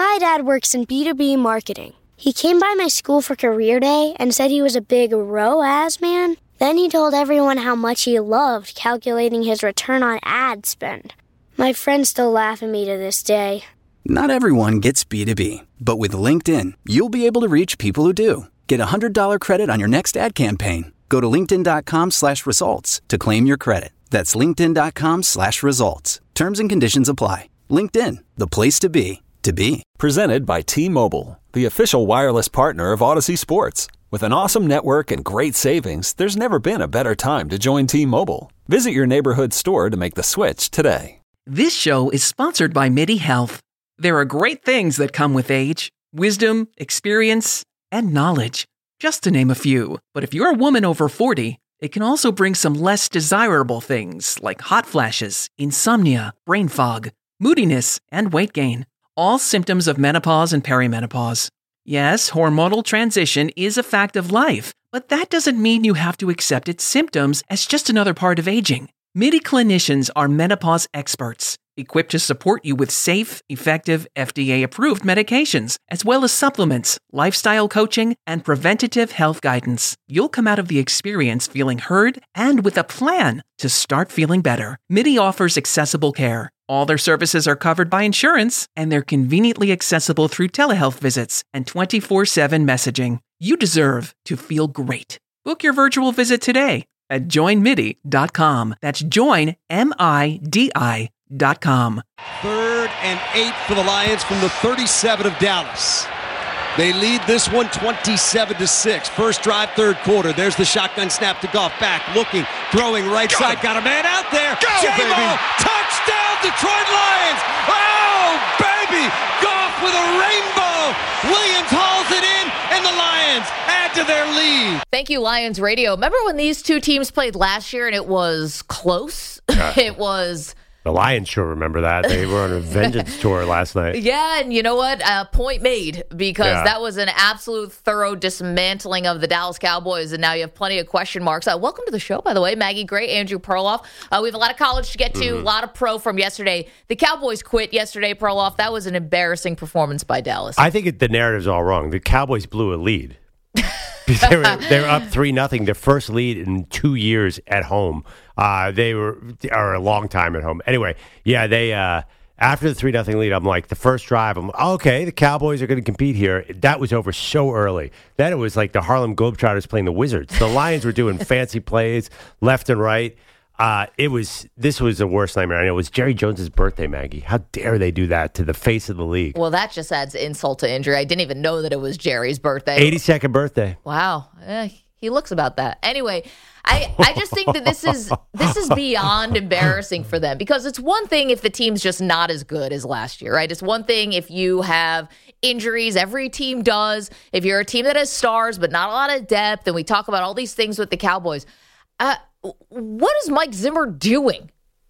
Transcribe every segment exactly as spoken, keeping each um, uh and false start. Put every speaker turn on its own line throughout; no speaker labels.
My dad works in B two B marketing. He came by my school for career day and said he was a big R O A S man. Then he told everyone how much he loved calculating his return on ad spend. My friends still laugh at me to this day.
Not everyone gets B two B, but with LinkedIn, you'll be able to reach people who do. Get a one hundred dollars credit on your next ad campaign. Go to linkedin.com slash results to claim your credit. That's linkedin.com slash results. Terms and conditions apply. LinkedIn, the place to be, to be.
Presented by T-Mobile, the official wireless partner of Odyssey Sports. With an awesome network and great savings, there's never been a better time to join T-Mobile. Visit your neighborhood store to make the switch today.
This show is sponsored by MIDI Health. There are great things that come with age. Wisdom, experience, and knowledge. Just to name a few. But if you're a woman over forty, it can also bring some less desirable things like hot flashes, insomnia, brain fog, moodiness, and weight gain. All symptoms of menopause and perimenopause. Yes, hormonal transition is a fact of life, but that doesn't mean you have to accept its symptoms as just another part of aging. MIDI clinicians are menopause experts, equipped to support you with safe, effective, F D A-approved medications, as well as supplements, lifestyle coaching, and preventative health guidance. You'll come out of the experience feeling heard and with a plan to start feeling better. MIDI offers accessible care. All their services are covered by insurance, and they're conveniently accessible through telehealth visits and twenty-four seven messaging. You deserve to feel great. Book your virtual visit today at join midi dot com. That's join, M I D I dot com.
Third and eight for the Lions from the thirty-seven of Dallas. They lead this one twenty-seven to six. First drive, third quarter. There's the shotgun snap to Goff. Back, looking, throwing right Go. side. Got a man out there.
Go,
J-Mo,
baby.
touchdown, Detroit Lions. Oh, baby. Goff with a rainbow. Williams hauls it in, and the Lions add to their lead.
Thank you, Lions Radio. Remember when these two teams played last year and it was close? Uh, it was...
The Lions sure remember that. They were on a vengeance tour last night.
Yeah, and you know what? Uh, point made, because
yeah.
that was an absolute thorough dismantling of the Dallas Cowboys, and now you have plenty of question marks. Uh, welcome to the show, by the way. Maggie Gray, Andrew Perloff. Uh, we have a lot of college to get to, mm-hmm. a lot of pro from yesterday. The Cowboys quit yesterday, Perloff. That was an embarrassing performance by Dallas.
I think it, the narrative's all wrong. The Cowboys blew a lead. they, were, they were up three nothing, their first lead in two years at home. Uh, they were are a long time at home. Anyway, yeah, they uh, after the three nothing lead, I'm like, the first drive, I'm like, oh, okay, the Cowboys are going to compete here. That was over so early. Then it was like the Harlem Globetrotters playing the Wizards. The Lions were doing fancy plays left and right. Uh, it was this was the worst nightmare. I know it was Jerry Jones's birthday, Maggie. How dare they do that to the face of the league?
Well, that just adds insult to injury. I didn't even know that it was Jerry's birthday.
eighty-second birthday.
Wow, eh, he looks about that. Anyway, I, I just think that this is this is beyond embarrassing for them, because it's one thing if the team's just not as good as last year, right? It's one thing if you have injuries. Every team does. If you're a team that has stars but not a lot of depth, and we talk about all these things with the Cowboys. Uh, what is Mike Zimmer doing?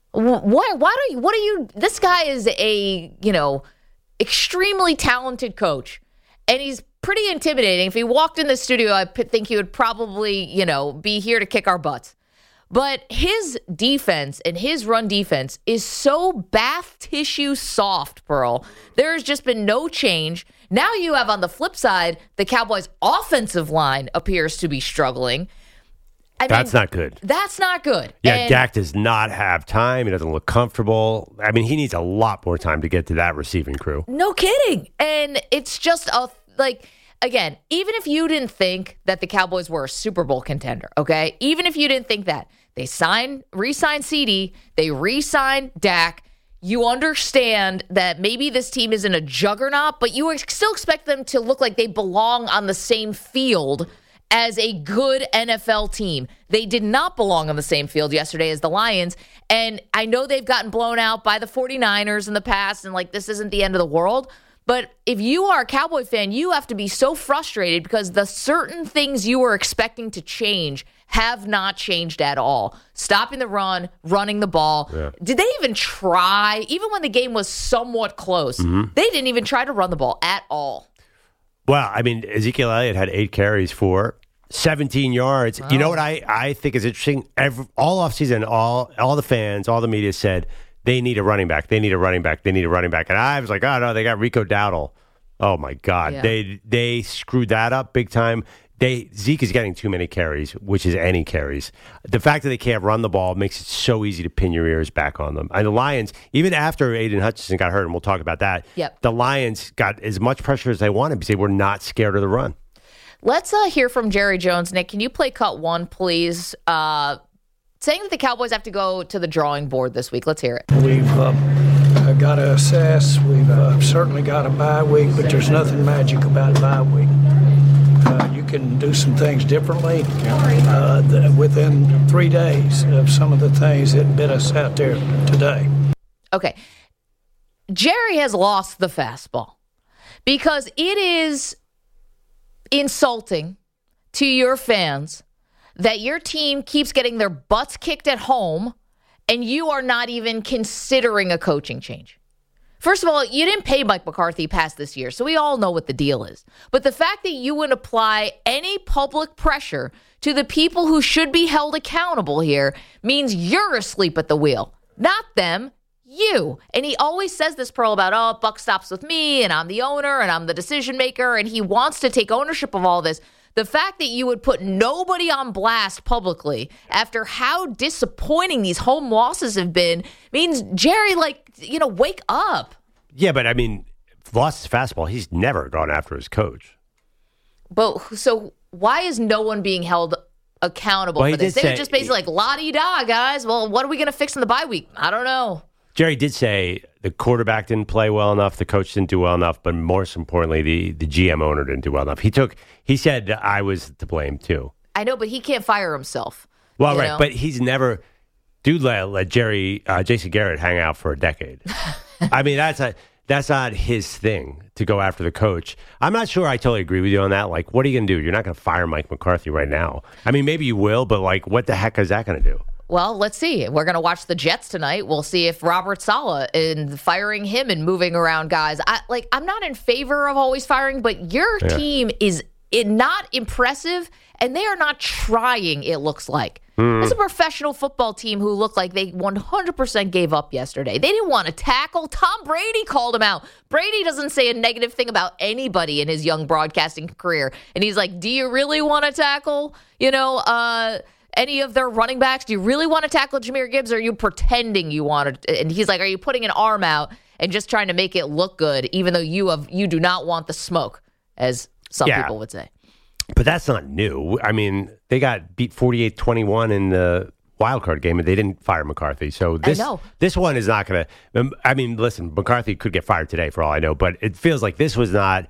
Why? Why do you? What are you? This guy is a you know extremely talented coach, and he's pretty intimidating. If he walked in the studio, I think he would probably you know be here to kick our butts. But his defense and his run defense is so bath tissue soft, Pearl. There has just been no change. Now you have on the flip side, the Cowboys' offensive line appears to be struggling. I
that's
mean,
not good.
That's not good.
Yeah,
and
Dak does not have time. He doesn't look comfortable. I mean, he needs a lot more time to get to that receiving crew.
No kidding. And it's just a, like, again, even if you didn't think that the Cowboys were a Super Bowl contender, okay? Even if you didn't think that, they signed, re-signed C D, they re-signed Dak. You understand that maybe this team isn't a juggernaut, but you still expect them to look like they belong on the same field as a good N F L team. They did not belong on the same field yesterday as the Lions, and I know they've gotten blown out by the 49ers in the past, and like this isn't the end of the world, but if you are a Cowboy fan, you have to be so frustrated because the certain things you were expecting to change have not changed at all. Stopping the run, running the ball. Yeah. Did they even try? Even when the game was somewhat close, mm-hmm. they didn't even try to run the ball at all.
Well, I mean, Ezekiel Elliott had eight carries for seventeen yards. Wow. You know what I, I think is interesting? Every, all offseason, all all the fans, all the media said they need a running back. They need a running back. They need a running back. And I was like, oh, no, they got Rico Dowdle. Oh, my God.
Yeah.
They they screwed that up big time. They Zeke is getting too many carries, which is any carries. The fact that they can't run the ball makes it so easy to pin your ears back on them. And the Lions, even after Aiden Hutchinson got hurt, and we'll talk about that,
yep.
the Lions got as much pressure as they wanted because they were not scared of the run.
Let's uh, hear from Jerry Jones. Nick, can you play cut one, please? Uh, saying that the Cowboys have to go to the drawing board this week. Let's hear it.
We've uh, got to assess. We've uh, certainly got a bye week, but there's nothing magic about a bye week. Uh, you can do some things differently uh, th- within three days of some of the things that bit us out there today.
Okay. Jerry has lost the fastball because it is insulting to your fans that your team keeps getting their butts kicked at home and you are not even considering a coaching change. First of all, you didn't pay Mike McCarthy past this year, so we all know what the deal is. But the fact that you would apply any public pressure to the people who should be held accountable here means you're asleep at the wheel, not them, you. And he always says this, Pearl, about, oh, buck stops with me, and I'm the owner, and I'm the decision maker, and he wants to take ownership of all this. The fact that you would put nobody on blast publicly after how disappointing these home losses have been means, Jerry, like, you know, wake up.
Yeah, but I mean, lost his fastball. He's never gone after his coach.
But so why is no one being held accountable
well,
for this? They
say,
were just basically like, la-di-da, guys. Well, what are we going to fix in the bye week? I don't know.
Jerry did say the quarterback didn't play well enough, the coach didn't do well enough, but most importantly, the, the G M owner didn't do well enough. He took, he said I was to blame too.
I know, but he can't fire himself.
Well, right,
know?
but he's never, dude let, let Jerry, uh, Jason Garrett hang out for a decade. I mean, that's a, that's not his thing to go after the coach. I'm not sure I totally agree with you on that. Like, what are you going to do? You're not going to fire Mike McCarthy right now. I mean, maybe you will, but like, what the heck is that going to do?
Well, let's see. We're going to watch the Jets tonight. We'll see if Robert Saleh in firing him and moving around guys. I like. I'm not in favor of always firing, but your yeah. team is it not impressive, and they are not trying. It looks like mm. it's a professional football team who look like they one hundred percent gave up yesterday. They didn't want to tackle. Tom Brady called him out. Brady doesn't say a negative thing about anybody in his young broadcasting career, and he's like, "Do you really want to tackle?" You know. uh Any of their running backs? Do you really want to tackle Jahmyr Gibbs, or are you pretending you want to? And he's like, are you putting an arm out and just trying to make it look good, even though you have you do not want the smoke, as some yeah. people would say?
But that's not new. I mean, they got beat forty-eight twenty-one in the wild card game, and they didn't fire McCarthy. So this
I know.
this one is not going to. I mean, listen, McCarthy could get fired today for all I know, but it feels like this was not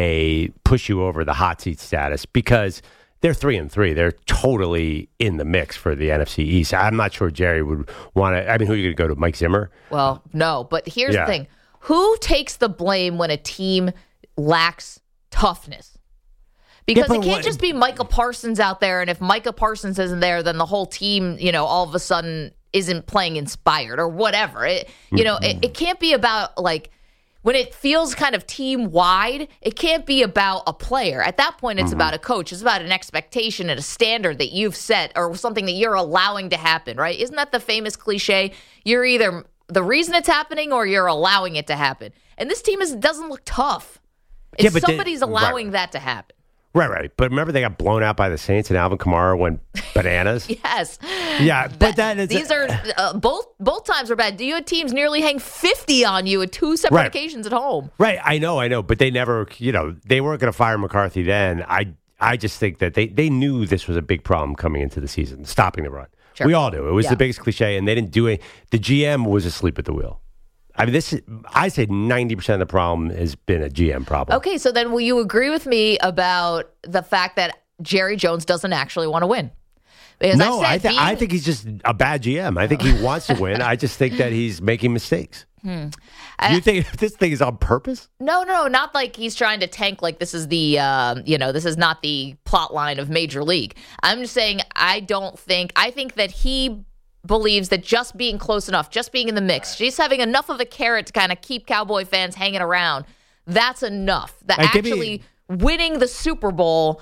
a push you over the hot seat status because. They're three and three. They're totally in the mix for the N F C East. I'm not sure Jerry would want to. I mean, who are you going to go to? Mike Zimmer?
Well, no. But here's yeah. the thing: who takes the blame when a team lacks toughness? Because yeah, it can't what, just be Micah Parsons out there, and if Micah Parsons isn't there, then the whole team, you know, all of a sudden isn't playing inspired or whatever. It, you know, mm-hmm. it, it can't be about like. When it feels kind of team-wide, it can't be about a player. At that point, it's mm-hmm. about a coach. It's about an expectation and a standard that you've set or something that you're allowing to happen, right? Isn't that the famous cliche? You're either the reason it's happening or you're allowing it to happen. And this team is, doesn't look tough. And yeah, somebody's they, allowing right. that to happen.
Right, right. But remember they got blown out by the Saints and Alvin Kamara went bananas?
Yes.
Yeah, but that, that is...
These are... Uh, both both times were bad. You had teams nearly hang fifty on you at two separate right. occasions at home.
Right, I know, I know. But they never, you know, they weren't going to fire McCarthy then. I I just think that they, they knew this was a big problem coming into the season, stopping the run. Sure. We all do. It was yeah. the biggest cliche, and they didn't do it. The G M was asleep at the wheel. I mean, this is, I say ninety percent of the problem has been a G M problem.
Okay, so then will you agree with me about the fact that Jerry Jones doesn't actually want to win?
Because no, I, I, th- being... I think he's just a bad G M. I think he wants to win. I just think that he's making mistakes. Hmm. Do you think this thing is on purpose?
No, no, not like he's trying to tank like this is the, um, you know, this is not the plot line of Major League. I'm just saying I don't think, I think that he believes that just being close enough, just being in the mix, just having enough of a carrot to kind of keep Cowboy fans hanging around, that's enough. That right, actually me... winning the Super Bowl,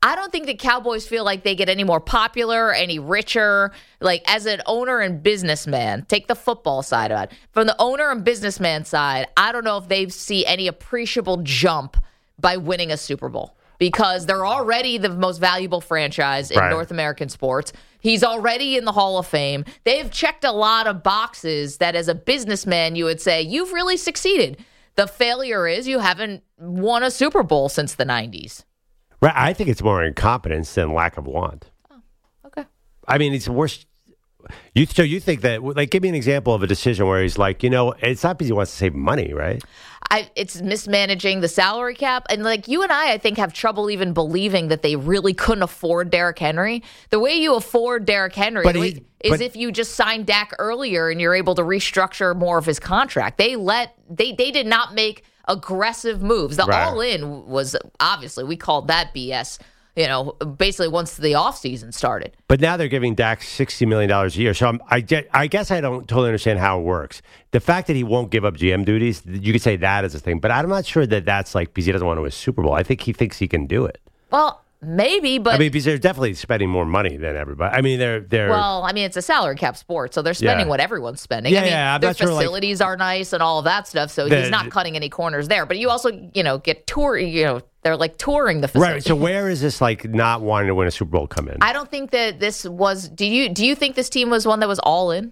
I don't think that Cowboys feel like they get any more popular, any richer. Like, as an owner and businessman, take the football side of it. From the owner and businessman side, I don't know if they see any appreciable jump by winning a Super Bowl, because they're already the most valuable franchise in
right.
North American sports. He's already in the Hall of Fame. They've checked a lot of boxes that as a businessman you would say, you've really succeeded. The failure is you haven't won a Super Bowl since the nineties.
Right. I think it's more incompetence than lack of want.
Oh, okay.
I mean, it's worse. You so you think that? Like, give me an example of a decision where he's like, you know, it's not because he wants to save money, right?
I, it's mismanaging the salary cap. And like you and I, I think, have trouble even believing that they really couldn't afford Derrick Henry. The way you afford Derrick Henry
But
the
he-
way, is
but-
if you just sign Dak earlier and you're able to restructure more of his contract. They let they they did not make aggressive moves. The
Right.
all-in was, obviously, we called that B S, you know, basically once the offseason started.
But now they're giving Dak sixty million dollars a year. So I'm, I, get, I guess I don't totally understand how it works. The fact that he won't give up G M duties, you could say that is a thing. But I'm not sure that that's like because he doesn't want to win a Super Bowl. I think he thinks he can do it.
Well, maybe, but...
I mean, because they're definitely spending more money than everybody. I mean, they're... they're
Well, I mean, it's a salary cap sport, so they're spending
Yeah.
what everyone's spending.
Yeah,
I mean,
yeah, I'm
their
not sure, like-
facilities are nice and all of that stuff, so
The-
he's not cutting any corners there. But you also, you know, get tour, you know, they're like touring the facility.
Right. So where is this like not wanting to win a Super Bowl come in?
I don't think that this was. Do you do you think this team was one that was all in?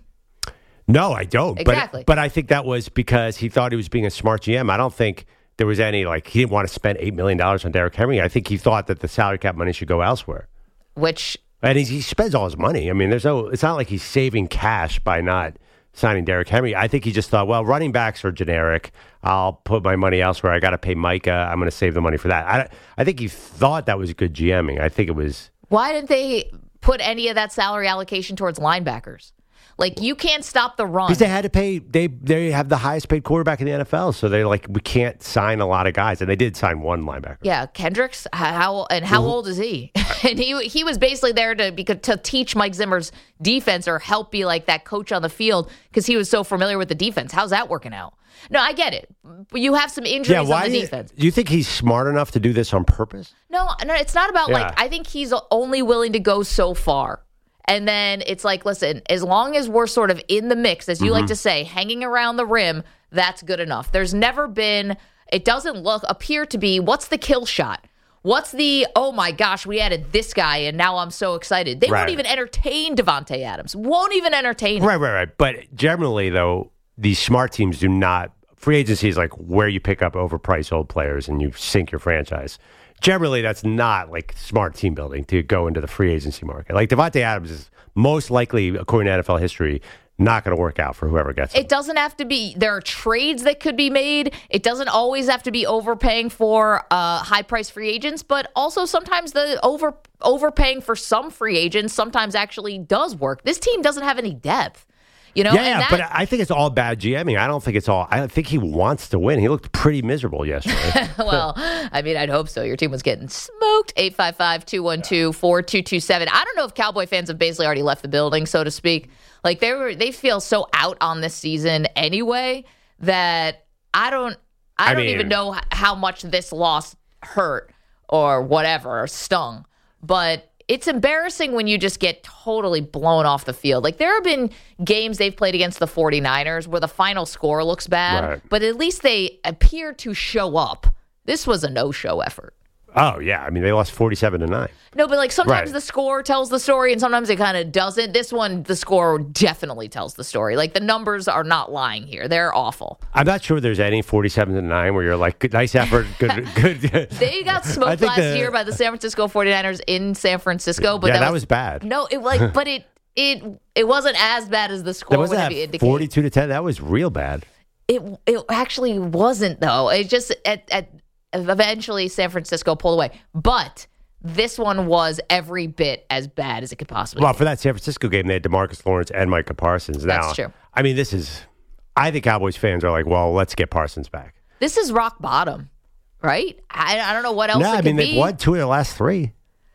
No, I don't.
Exactly.
But, but I think that was because he thought he was being a smart G M. I don't think there was any, like, he didn't want to spend eight million dollars on Derrick Henry. I think he thought that the salary cap money should go elsewhere.
Which,
And he, he spends all his money. I mean, there's no, it's not like he's saving cash by not signing Derrick Henry. I think he just thought, well, running backs are generic. I'll put my money elsewhere. I got to pay Micah. I'm going to save the money for that. I, I think he thought that was good GMing. I think it was.
why didn't they put any of that salary allocation towards linebackers? Like, you can't stop the run.
Because they had to pay, they they have the highest paid quarterback in the N F L, so they're like, we can't sign a lot of guys, and they did sign one linebacker.
Yeah, Kendricks. How and how old is he? And he he was basically there to because to teach Mike Zimmer's defense or help be like that coach on the field because he was so familiar with the defense. How's that working out? No, I get it. But you have some injuries
Yeah,
on
why
the
do you,
defense.
do you think he's smart enough to do this on purpose?
No, no, it's not about
Yeah.
like I think he's only willing to go so far. And then it's like, listen, as long as we're sort of in the mix, as you
Mm-hmm.
like to say, hanging around the rim, that's good enough. There's never been, it doesn't look, appear to be, what's the kill shot? What's the, oh my gosh, we added this guy and now I'm so excited. They
Right.
won't even entertain Devontae Adams. Won't even entertain him.
Right, right, right. But generally, though, these smart teams do not. Free agency is like where you pick up overpriced old players and you sink your franchise. Generally, that's not like smart team building to go into the free agency market. Like Devontae Adams is most likely, according to N F L history, not going to work out for whoever gets him.
It doesn't have to be. There are trades that could be made. It doesn't always have to be overpaying for uh, high-priced free agents, but also sometimes the over overpaying for some free agents sometimes actually does work. This team doesn't have any depth. You know,
Yeah,
and
yeah,
that,
but I think it's all bad GMing. I don't think it's all. I think he wants to win. He looked pretty miserable yesterday.
well, I mean, I'd hope so. Your team was getting smoked. eight five five, two one two, four two two seven. I don't know if Cowboy fans have basically already left the building, so to speak. Like they were, they feel so out on this season anyway that I don't, I,
I
don't
mean-
even know h- how much this loss hurt or whatever or stung. But it's embarrassing when you just get totally blown off the field. Like, there have been games they've played against the 49ers where the final score looks bad,
Right.
but at least they appear to show up. This was a no-show effort.
Oh yeah, I mean they lost forty-seven to nine.
No, but like sometimes
Right.
the score tells the story and sometimes it kind of doesn't. This one, the score definitely tells the story. Like, the numbers are not lying here. They're awful.
I'm not sure there's any forty-seven to nine where you're like, good, nice effort, good, good.
They got
I
smoked
think
last
the-
year by the San Francisco 49ers in San Francisco, but
yeah,
that,
that was bad.
No, it like, but it it it wasn't as bad as the score
That wasn't
would
that
indicate.
forty-two to ten. That was real bad.
It it actually wasn't though. It just at at eventually San Francisco pulled away, but this one was every bit as bad as it could possibly
Well,
be.
for that San Francisco game, they had DeMarcus Lawrence and Micah Parsons. Now,
That's true.
I mean, this is. I think Cowboys fans are like, well, let's get Parsons back.
This is rock bottom, right? I, I don't know what else
No,
it
I
could
mean
be.
they've won two of their last three.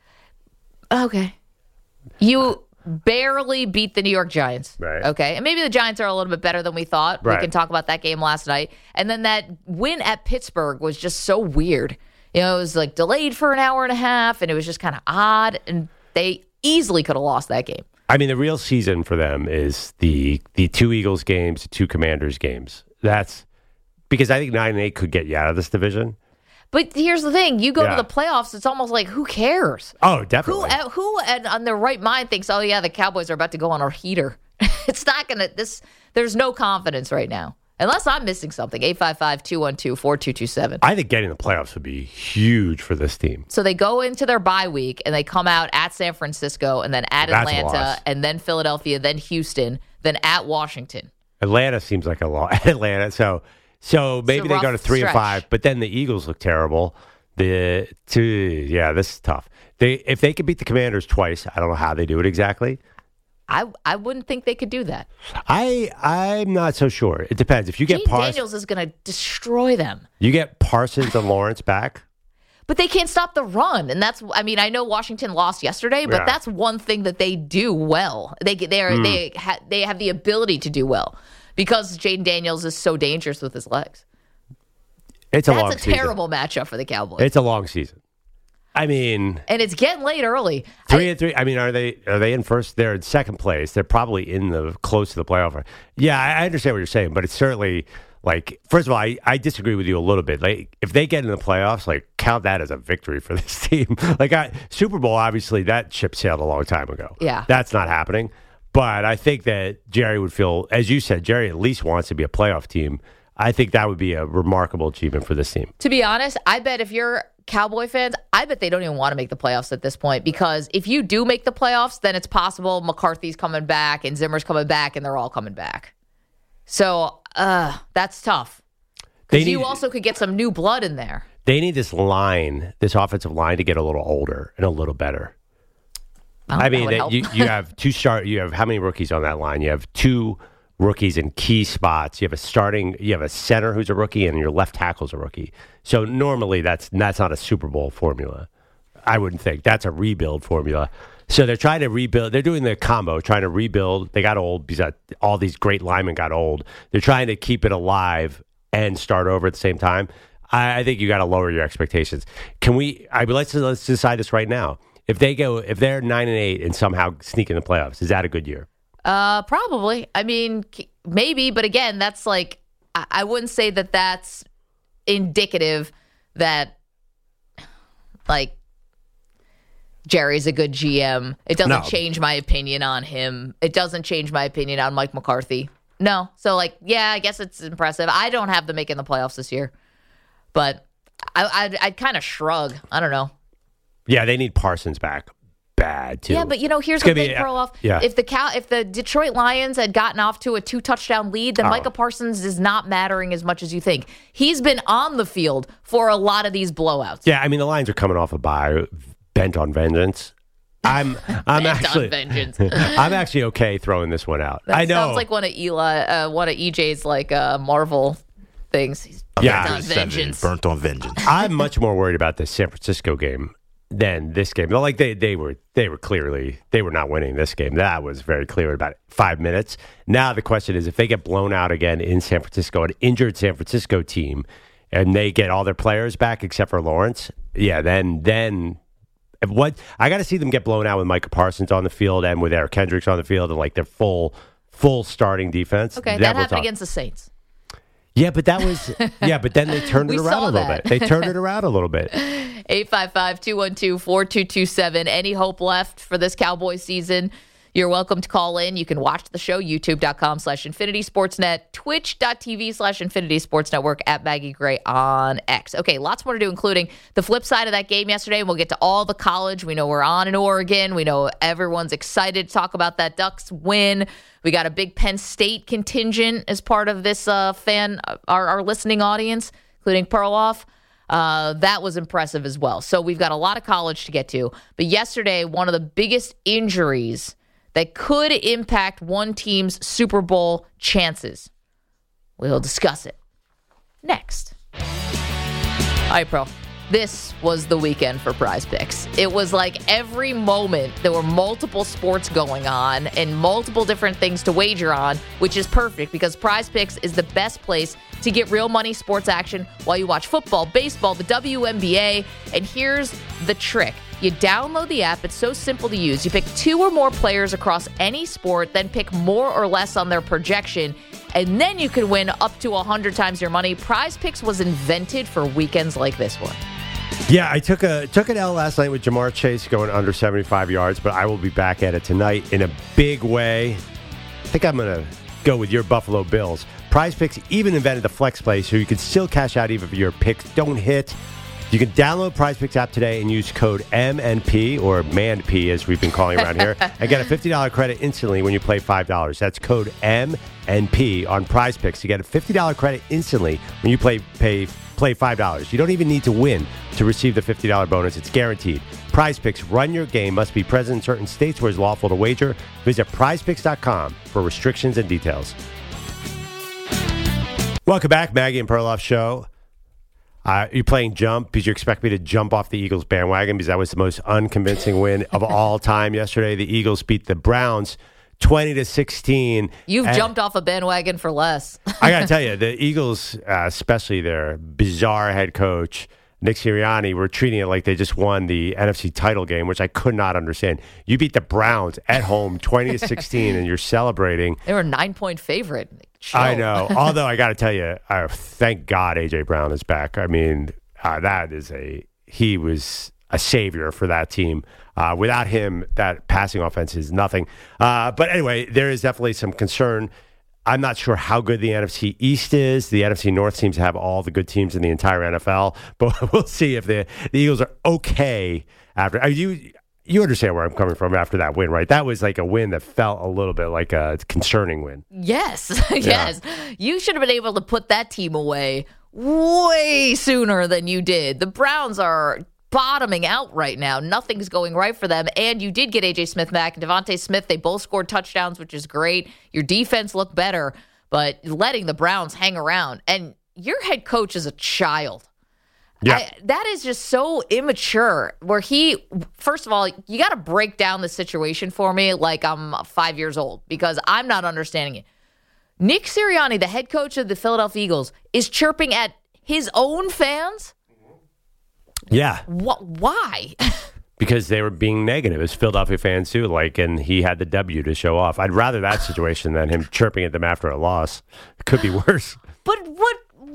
Okay. You barely beat the New York Giants.
Right.
Okay. And maybe the Giants are a little bit better than we thought.
Right.
We can talk about that game last night. And then that win at Pittsburgh was just so weird. You know, it was like delayed for an hour and a half, and it was just kind of odd, and they easily could have lost that game.
I mean, the real season for them is the the two Eagles games, the two Commanders games. That's because I think nine and eight could get you out of this division.
But here's the thing: you go
Yeah.
to the playoffs, it's almost like who cares?
Oh, definitely.
Who, who, and on their right mind thinks, oh yeah, the Cowboys are about to go on a heater. It's not gonna. This there's no confidence right now, unless I'm missing something. eight five five, two one two, four two two seven.
I think getting the playoffs would be huge for this team.
So they go into their bye week and they come out at San Francisco and then at
That's a
Atlanta
loss.
and then Philadelphia, then Houston, then at Washington.
Atlanta seems like a lot. Atlanta, so so maybe they go
rough
to three
stretch.
and five, but then the Eagles look terrible. The two, yeah, this is tough. They if they could beat the Commanders twice, I don't know how they do it exactly.
I I wouldn't think they could do that.
I I'm not so sure. It depends. If you get
Jane
Parsons,
Daniels is going to destroy them.
you get Parsons and Lawrence back.
But they can't stop the run, and that's. I mean, I know Washington lost yesterday, but
Yeah.
that's one thing that they do well. They they are,
Mm.
they ha, they have the ability to do well because Jaden Daniels is so dangerous with his legs.
It's a long
That's a
season.
terrible matchup for the Cowboys,
It's a long season. I mean,
and it's getting late early.
three
I-
and three. I mean, are they are they in first? They're in second place. They're probably in the close to the playoff. Yeah, I I understand what you're saying, but it's certainly like first of all, I, I disagree with you a little bit. Like if they get in the playoffs, like count that as a victory for this team. Like I, Super Bowl, obviously that ship sailed a long time ago.
Yeah.
that's not happening. But I think that Jerry would feel, as you said, Jerry at least wants to be a playoff team. I think that would be a remarkable achievement for this team.
To be honest, I bet if you're Cowboy fans, I bet they don't even want to make the playoffs at this point because if you do make the playoffs, then it's possible McCarthy's coming back and Zimmer's coming back and they're all coming back. So uh, that's tough.
They
Because you
need-
also could get some new blood in there.
They need this line, this offensive line, to get a little older and a little better.
Well,
I
that
mean,
would
that
help.
you, you have two start. You have how many rookies on that line? You have two rookies in key spots. You have a starting. You have a center who's a rookie, and your left tackle's a rookie. So normally that's that's not a Super Bowl formula. I wouldn't think that's a rebuild formula. So they're trying to rebuild. They're doing the combo, trying to rebuild. They got old because all these great linemen got old. They're trying to keep it alive and start over at the same time. I, I think you got to lower your expectations. Can we? I let's let's decide this right now. If they go, if they're nine and eight and somehow sneak in the playoffs, is that a good year?
Uh, probably. I mean, k- maybe, but again, that's like I, I wouldn't say that that's indicative that like Jerry's a good G M. It doesn't
No.
change my opinion on him. It doesn't change my opinion on Mike McCarthy. No. So like, yeah, I guess it's impressive. I don't have them making the playoffs this year, but I, I'd, I'd kind of shrug. I don't know.
Yeah, they need Parsons back bad too.
Yeah, but you know, here's
It's
the
gonna
thing,
be-
Perloff.
yeah.
If the Cal, if the Detroit Lions had gotten off to a two touchdown lead, then
Oh.
Micah Parsons is not mattering as much as you think. He's been on the field for a lot of these blowouts.
Yeah, I mean the Lions are coming off a bye, bent on vengeance. I'm I'm
Bent on
actually
vengeance.
I'm actually okay throwing this one out.
That
I know.
sounds like one of Eli, uh, one of E J's like uh, Marvel things. He's
Yeah.
bent on vengeance.
Burnt on vengeance.
I'm much more worried about the San Francisco game than this game. Like they, they were they were clearly they were not winning this game. That was very clear about five minutes. Now the question is if they get blown out again in San Francisco, an injured San Francisco team, and they get all their players back except for Lawrence, yeah, then then what I got to see them get blown out with Micah Parsons on the field and with Eric Kendricks on the field and like their full full starting defense.
Okay,
Then
that
we'll
happened
talk.
against the Saints.
Yeah, but that was yeah, but then they turned it
We
around
saw
a little
that.
bit. They turned it around a little bit.
eight five five, two one two, four two two seven. Any hope left for this Cowboys season? You're welcome to call in. You can watch the show, youtube.com slash Infinity Sportsnet, twitch.tv slash Infinity Sports Network, at Maggie Gray on X. Okay, lots more to do, including the flip side of that game yesterday. We'll get to all the college. We know we're on in Oregon. We know everyone's excited to talk about that Ducks win. We got a big Penn State contingent as part of this uh, fan, our, our listening audience, including Perloff. Uh, that was impressive as well. So we've got a lot of college to get to. But yesterday, one of the biggest injuries that could impact one team's Super Bowl chances. We'll discuss it next. All right, Pro. This was the weekend for Prize Picks. It was like every moment there were multiple sports going on and multiple different things to wager on, which is perfect because Prize Picks is the best place to get real money sports action while you watch football, baseball, the W N B A. And here's the trick. You download the app. It's so simple to use. You pick two or more players across any sport, then pick more or less on their projection, and then you can win up to one hundred times your money. Prize Picks was invented for weekends like this one.
Yeah, I took a took an L last night with Jamar Chase going under seventy-five yards, but I will be back at it tonight in a big way. I think I'm going to go with your Buffalo Bills. Prize Picks even invented the flex play, so you can still cash out even if your picks don't hit. You can download Prize Picks app today and use code M N P, or M A N P as we've been calling around here, and get a fifty dollars credit instantly when you play five dollars. That's code M N P on Prize Picks to get a fifty dollars credit instantly when you play pay play five dollars. You don't even need to win to receive the fifty dollars bonus. It's guaranteed. Prize Picks, run your game, must be present in certain states where it's lawful to wager. Visit prize picks dot com for restrictions and details. Welcome back, Maggie and Perloff Show. Uh, you're playing jump because you expect me to jump off the Eagles bandwagon because that was the most unconvincing win of all time yesterday. The Eagles beat the Browns twenty to sixteen.
You've
and
jumped off a bandwagon for less.
I got to tell you, the Eagles, uh, especially their bizarre head coach, Nick Sirianni, were treating it like they just won the N F C title game, which I could not understand. You beat the Browns at home twenty to sixteen, and you're celebrating.
They were a nine-point favorite. Show.
I know. Although I got to tell you, uh, thank God A J Brown is back. I mean, uh, that is a he was a savior for that team. Uh, without him, that passing offense is nothing. Uh, but anyway, there is definitely some concern. I'm not sure how good the N F C East is. The N F C North seems to have all the good teams in the entire N F L. But we'll see if the, the Eagles are okay after. Are you you understand where I'm coming from after that win, right? That was like a win that felt a little bit like a concerning win.
Yes, yes. Yeah. You should have been able to put that team away way sooner than you did. The Browns are bottoming out right now. Nothing's going right for them. And you did get A J Smith back and Devontae Smith. They both scored touchdowns, which is great. Your defense looked better, but letting the Browns hang around. And your head coach is a child. Yeah. I, that is just so immature where he, first of all, you got to break down the situation for me like I'm five years old because I'm not understanding it. Nick Sirianni, the head coach of the Philadelphia Eagles, is chirping at his own fans?
Yeah.
What? Why?
Because they were being negative as Philadelphia fans too, like, and he had the W to show off. I'd rather that situation than him chirping at them after a loss. It could be worse.
But what?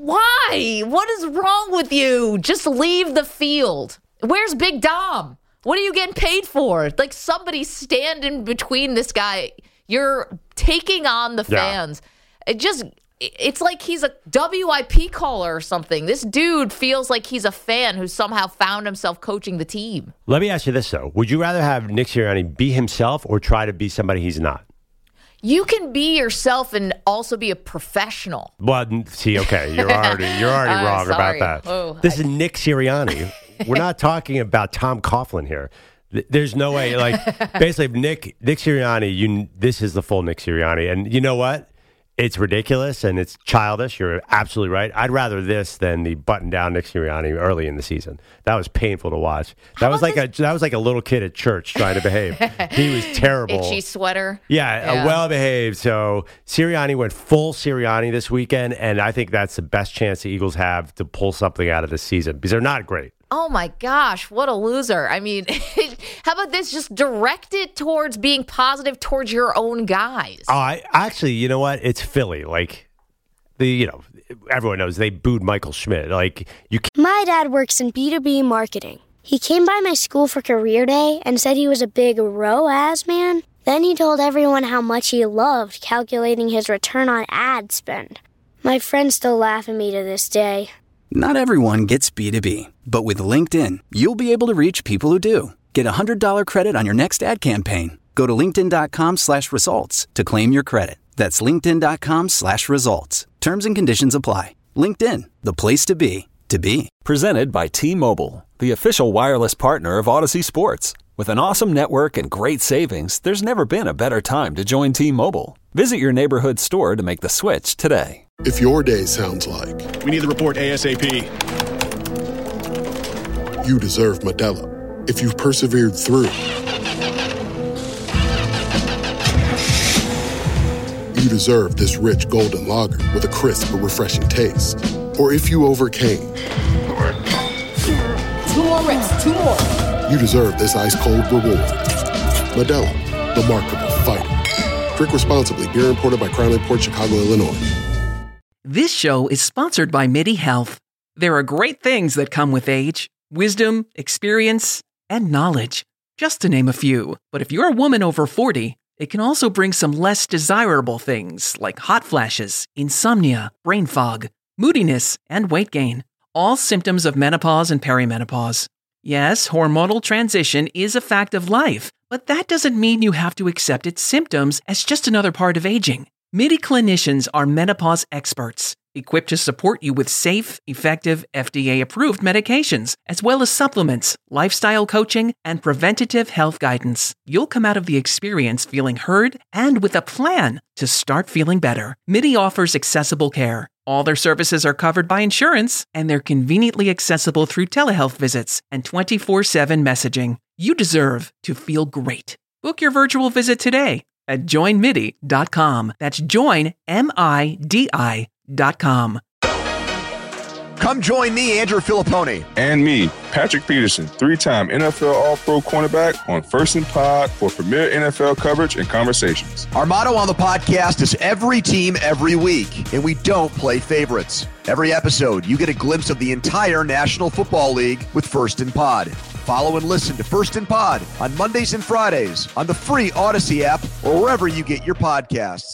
Why? What is wrong with you? Just leave the field. Where's Big Dom? What are you getting paid for? Like somebody stand in between this guy. You're taking on the fans. Yeah. It just, it's like he's a W I P caller or something. This dude feels like he's a fan who somehow found himself coaching the team.
Let me ask you this, though. Would you rather have Nick Sirianni be himself or try to be somebody he's not?
You can be yourself and also be a professional.
Well, see, okay, you're already you're already uh, wrong
sorry.
about that.
Oh,
this
I...
is Nick Sirianni. We're not talking about Tom Coughlin here. There's no way. Like basically, Nick Nick Sirianni. You, this is the full Nick Sirianni, and you know what? It's ridiculous and it's childish. You're absolutely right. I'd rather this than the button-down Nick Sirianni early in the season. That was painful to watch. That was like this? a that was like a little kid at church trying to behave. He was terrible.
Itchy sweater.
Yeah, yeah. well-behaved. So Sirianni went full Sirianni this weekend, and I think that's the best chance the Eagles have to pull something out of this season because they're not great.
Oh, my gosh, what a loser. I mean, how about this? Just direct it towards being positive towards your own guys.
Oh, I actually, you know what? It's Philly. Like, the you know, everyone knows they booed Michael Schmidt. Like, you can't.
My dad works in B two B marketing. He came by my school for career day and said he was a big R O A S man. Then he told everyone how much he loved calculating his return on ad spend. My friends still laugh at me to this day.
Not everyone gets B two B, but with LinkedIn, you'll be able to reach people who do. Get a one hundred dollars credit on your next ad campaign. Go to linkedin.com slash results to claim your credit. That's linkedin.com slash results. Terms and conditions apply. LinkedIn, the place to be, to be.
Presented by T-Mobile, the official wireless partner of Odyssey Sports. With an awesome network and great savings, there's never been a better time to join T-Mobile. Visit your neighborhood store to make the switch today.
If your day sounds like...
We need the report ASAP.
you deserve Modelo. If you've persevered through, you deserve this rich golden lager with a crisp but refreshing taste. Or if you overcame.
Two more reps, two more.
You deserve this ice-cold reward. Modelo, the Markable Fighter. Drink responsibly. Beer imported by Crown Imports, Chicago, Illinois.
This show is sponsored by MIDI Health. There are great things that come with age. Wisdom, experience, and knowledge. Just to name a few. But if you're a woman over forty, it can also bring some less desirable things like hot flashes, insomnia, brain fog, moodiness, and weight gain. All symptoms of menopause and perimenopause. Yes, hormonal transition is a fact of life, but that doesn't mean you have to accept its symptoms as just another part of aging. MIDI clinicians are menopause experts, equipped to support you with safe, effective, F D A-approved medications, as well as supplements, lifestyle coaching, and preventative health guidance. You'll come out of the experience feeling heard and with a plan to start feeling better. MIDI offers accessible care. All their services are covered by insurance, and they're conveniently accessible through telehealth visits and twenty-four seven messaging. You deserve to feel great. Book your virtual visit today at join midi dot com. That's join, M I D I dot com.
Come join me, Andrew Filipponi.
And me, Patrick Peterson, three-time N F L All-Pro cornerback on First and Pod for premier N F L coverage and conversations.
Our motto on the podcast is every team, every week, and we don't play favorites. Every episode, you get a glimpse of the entire National Football League with First and Pod. Follow and listen to First and Pod on Mondays and Fridays on the free Odyssey app or wherever you get your podcasts.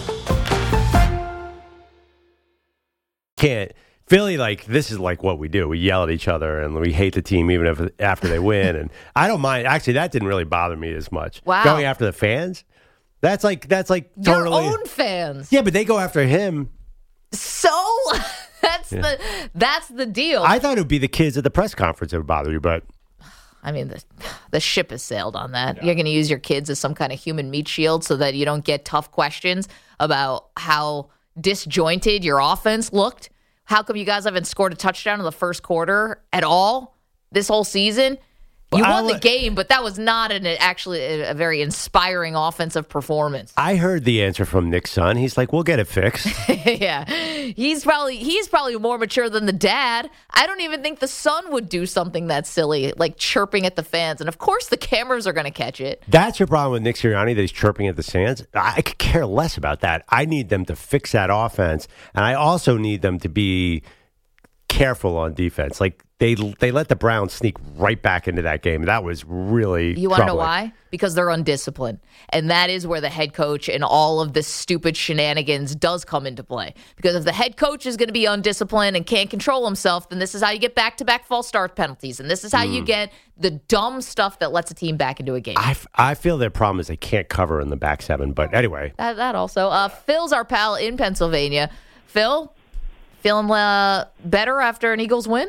Can't. Philly, like, this is like what we do. We yell at each other and we hate the team even if after they win. And I don't mind. Actually, that didn't really bother me as much.
Wow.
Going after the fans, that's like, that's like totally.
Your own fans.
Yeah, but they go after him.
So that's yeah. the that's the deal.
I thought it would be the kids at the press conference that would bother you, but.
I mean, the, the ship has sailed on that. Yeah. You're going to use your kids as some kind of human meat shield so that you don't get tough questions about how disjointed your offense looked. How come you guys haven't scored a touchdown in the first quarter at all this whole season? You
well,
won the game, but that was not an actually a, a very inspiring offensive performance.
I heard the answer from Nick's son. He's like, "We'll get it fixed."
Yeah, he's probably he's probably more mature than the dad. I don't even think the son would do something that silly, like chirping at the fans. And of course, the cameras are going to catch it.
That's your problem with Nick Sirianni, that he's chirping at the fans. I could care less about that. I need them to fix that offense, and I also need them to be careful on defense. Like they they let the Browns sneak right back into that game. That was really
You want to know why? Because they're undisciplined. And that is where the head coach and all of this stupid shenanigans does come into play. Because if the head coach is going to be undisciplined and can't control himself, then this is how you get back-to-back false start penalties. And this is how mm. you get the dumb stuff that lets a team back into a game.
I, f- I feel their problem is they can't cover in the back seven. But anyway.
That, that also. Uh, Phil's our pal in Pennsylvania. Phil? Feeling uh, better after an Eagles win?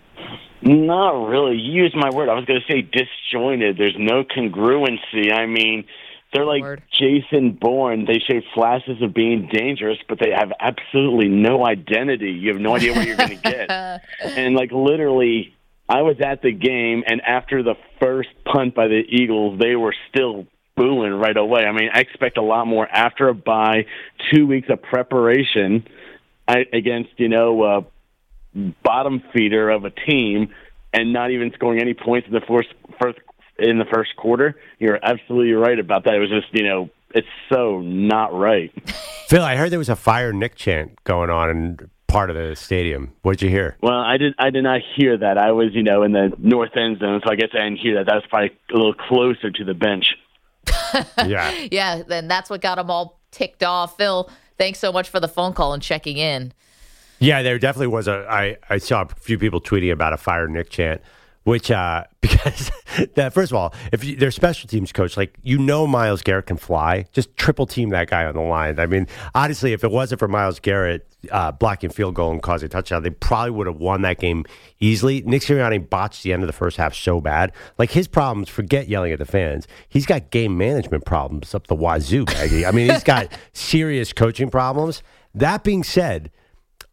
Not really. You used my word. I was going to say disjointed. There's no congruency. I mean, they're like word. Jason Bourne. They show flashes of being dangerous, but they have absolutely no identity. You have no idea what you're going to get. And, like, literally, I was at the game, and after the first punt by the Eagles, they were still booing right away. I mean, I expect a lot more after a bye, two weeks of preparation against, you know, uh, bottom feeder of a team and not even scoring any points in the first, first in the first quarter. You're absolutely right about that. It was just, you know, it's so not right.
Phil, I heard there was a Fire Nick chant going on in part of the stadium. What'd you hear?
Well, I did. I did not hear that. I was, you know, in the north end zone, so I guess I didn't hear that. That was probably a little closer to the bench.
Yeah.
Yeah, then that's what got them all ticked off. Phil, thanks so much for the phone call and checking in.
Yeah, there definitely was a. I, I saw a few people tweeting about a Fire Nick chant, which uh, because that first of all, if you, their special teams coach, like you know, Myles Garrett can fly, just triple team that guy on the line. I mean, honestly, if it wasn't for Myles Garrett uh, blocking field goal and causing a touchdown, they probably would have won that game easily. Nick Sirianni botched the end of the first half so bad. Like his problems, forget yelling at the fans. He's got game management problems up the wazoo, Maggie. I mean, he's got serious coaching problems. That being said,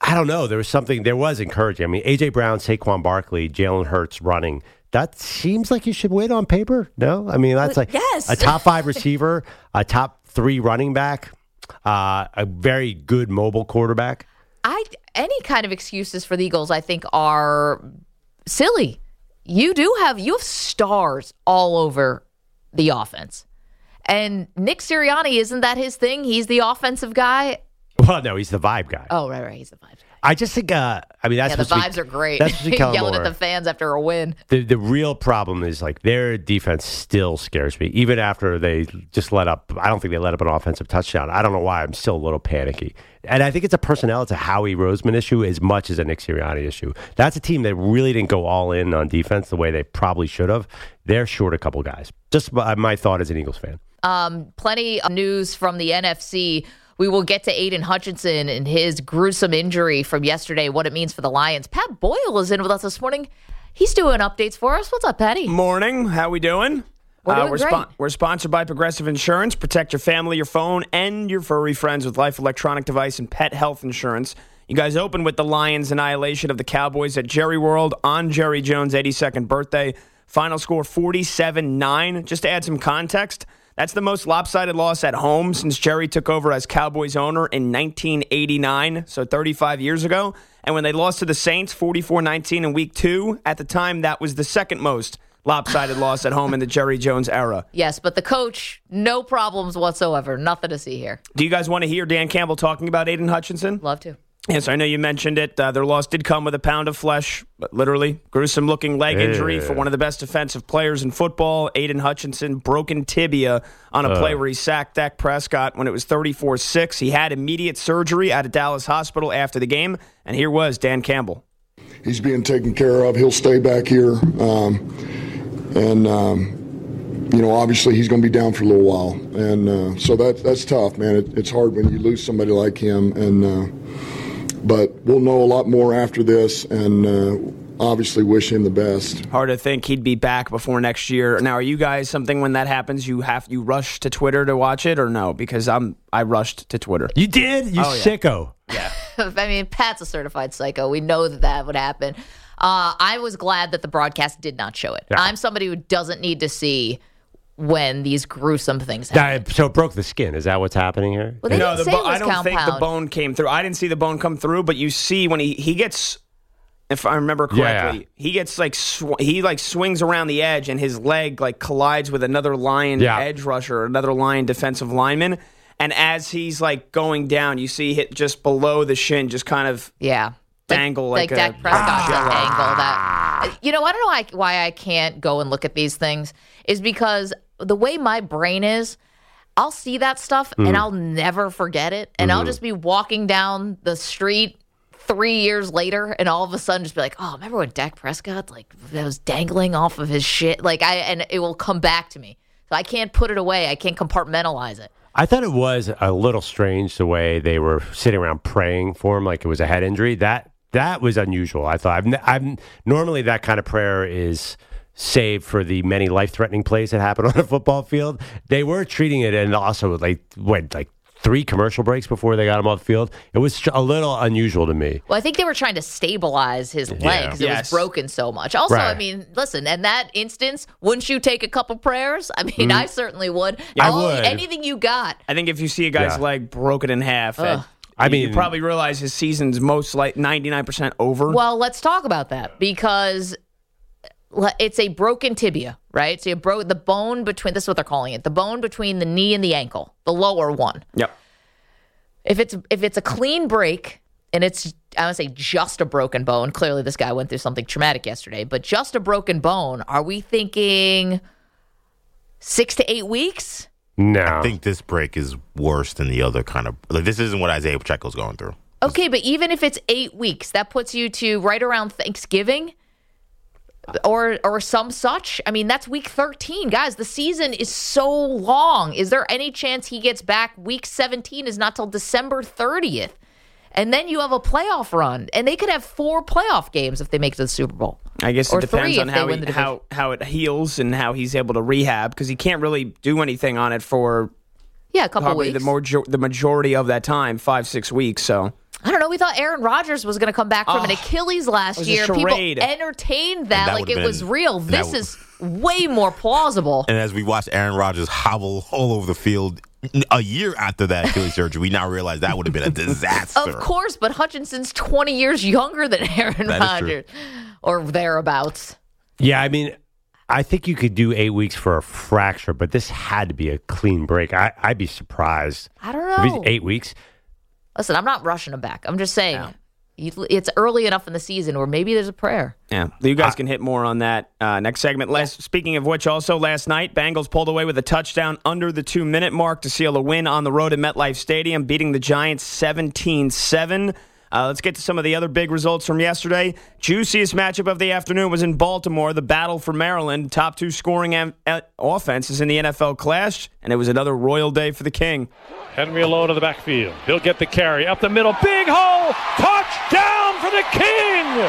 I don't know. There was something, there was encouraging. I mean, A J. Brown, Saquon Barkley, Jalen Hurts running. That seems like you should win on paper. No? I mean, that's like
yes.
a top five receiver, a top three running back, uh, a very good mobile quarterback.
I any kind of excuses for the Eagles, I think, are silly. You do have you have stars all over the offense, and Nick Sirianni, isn't that his thing? He's the offensive guy.
Well, no, he's the vibe guy.
Oh, right, right, he's the vibe guy.
I just think, uh, I mean, that's
yeah, the
supposed
vibes
to be,
are great.
That's supposed to be Kellen
Yelling
Moore.
at the fans after a win.
The the real problem is like their defense still scares me. Even after they just let up, I don't think they let up an offensive touchdown. I don't know why. I'm still a little panicky. And I think it's a personnel, it's a Howie Roseman issue as much as a Nick Sirianni issue. That's a team that really didn't go all in on defense the way they probably should have. They're short a couple guys. Just my thought as an Eagles fan.
Um, plenty of news from the N F C. We will get to Aiden Hutchinson and his gruesome injury from yesterday, what it means for the Lions. Pat Boyle is in with us this morning. He's doing updates for us. What's up, Patty?
Morning. How we doing?
We're doing
uh, we're,
great.
spo- we're sponsored by Progressive Insurance. Protect your family, your phone, and your furry friends with life electronic device and pet health insurance. You guys open with the Lions' annihilation of the Cowboys at Jerry World on Jerry Jones' eighty-second birthday. Final score forty-seven nine. Just to add some context, that's the most lopsided loss at home since Jerry took over as Cowboys owner in nineteen eighty-nine, so thirty-five years ago. And when they lost to the Saints forty-four nineteen in week two, at the time, that was the second most lopsided loss at home in the Jerry Jones era.
Yes, but the coach, no problems whatsoever. Nothing to see here.
Do you guys want to hear Dan Campbell talking about Aiden Hutchinson?
Love to.
Yes, I know you mentioned it. Uh, their loss did come with a pound of flesh, but literally. Gruesome-looking leg injury for one of the best defensive players in football. Aiden Hutchinson, broken tibia on a uh. play where he sacked Dak Prescott when it was thirty-four six. He had immediate surgery at a Dallas hospital after the game, and here was Dan Campbell.
He's being taken care of. He'll stay back here. Um, and, um, you know, obviously he's going to be down for a little while. And uh, so that, that's tough, man. It, it's hard when you lose somebody like him. And uh, But we'll know a lot more after this, and uh, obviously wish him the best.
Hard to think he'd be back before next year. Now, are you guys something when that happens, you have you rush to Twitter to watch it, or no? Because I'm I rushed to Twitter.
You did? You
oh,
sicko.
Yeah.
I mean, Pat's a certified psycho. We know that that would happen. Uh, I was glad that the broadcast did not show it. Yeah. I'm somebody who doesn't need to see when these gruesome things happen.
That, so it broke the skin. Is that what's happening here?
Well, they
no,
didn't
the
say
bo-
it was
I don't
compound.
think the bone came through. I didn't see the bone come through, but you see when he, he gets, if I remember correctly,
yeah.
he gets like sw- he like swings around the edge and his leg like collides with another Lion
yeah.
edge rusher, another Lion defensive lineman. And as he's like going down, you see hit just below the shin, just kind of
yeah.
dangle
like,
like,
like
a
Dak Prescott's
ah.
angle. That you know, I don't know why, why I can't go and look at these things is because the way my brain is, I'll see that stuff mm. and I'll never forget it, and mm. I'll just be walking down the street three years later, and all of a sudden just be like, oh, remember when Dak Prescott like that was dangling off of his shit, like I, and it will come back to me. So I can't put it away. I can't compartmentalize it.
I thought it was a little strange the way they were sitting around praying for him, like it was a head injury. That that was unusual. I thought I've, I've normally that kind of prayer is saved for the many life-threatening plays that happen on a football field. They were treating it, and also like what like three commercial breaks before they got him off the field. It was a little unusual to me.
Well, I think they were trying to stabilize his leg because
yeah.
it
yes.
was broken so much. Also,
right.
I mean, listen, in that instance, wouldn't you take a couple prayers? I mean,
mm.
I certainly would.
Yeah,
All,
I would.
Anything you got.
I think if you see a guy's
yeah.
leg broken in half,
Ugh.
it,
I mean,
you probably realize his season's most like ninety-nine percent over.
Well, let's talk about that because it's a broken tibia, right? So you broke the bone between, this is what they're calling it, the bone between the knee and the ankle, the lower one.
Yep.
If it's if it's a clean break and it's, I would say just a broken bone, clearly this guy went through something traumatic yesterday, but just a broken bone, are we thinking six to eight weeks?
No.
I think this break is worse than the other kind of, like this isn't what Isaiah Pacheco's going through.
Okay, but even if it's eight weeks, that puts you to right around Thanksgiving or or some such. I mean, that's week thirteen. Guys, the season is so long. Is there any chance he gets back? Week seventeen is not till December thirtieth. And then you have a playoff run. And they could have four playoff games if they make it to the Super Bowl.
I guess
or
it depends
three
on
if they
how,
win
he,
the
how, how it heals and how he's able to rehab, because he can't really do anything on it for
yeah, a couple
probably
weeks.
the, major- the majority of that time, five, six weeks. So
I don't know. We thought Aaron Rodgers was going to come back from
Oh,
an Achilles last
it was a
year. People
charade.
entertained that,
that
like
would've
it
been-
was real.
that
This
would-
is way more plausible.
And as we watched Aaron Rodgers hobble all over the field a year after that Achilles surgery, we now realize that would have been a disaster.
Of course, but Hutchinson's twenty years younger than Aaron
That is true.
Rodgers, or thereabouts.
Yeah, I mean, I think you could do eight weeks for a fracture, but this had to be a clean break. I, I'd be surprised.
I don't
If
know.
it's eight weeks.
Listen, I'm not rushing him back. I'm just saying you- it's early enough in the season where maybe there's a prayer.
Yeah, you guys can hit more on that uh, next segment. Last, Speaking of which, also last night, Bengals pulled away with a touchdown under the two-minute mark to seal a win on the road at MetLife Stadium, beating the Giants seventeen seven. Uh, let's get to some of the other big results from yesterday. Juiciest matchup of the afternoon was in Baltimore, the battle for Maryland. Top two scoring am- uh, offenses in the N F L clashed, and it was another royal day for the King.
Henry alone in the backfield. He'll get the carry up the middle. Big hole. Touchdown for the King.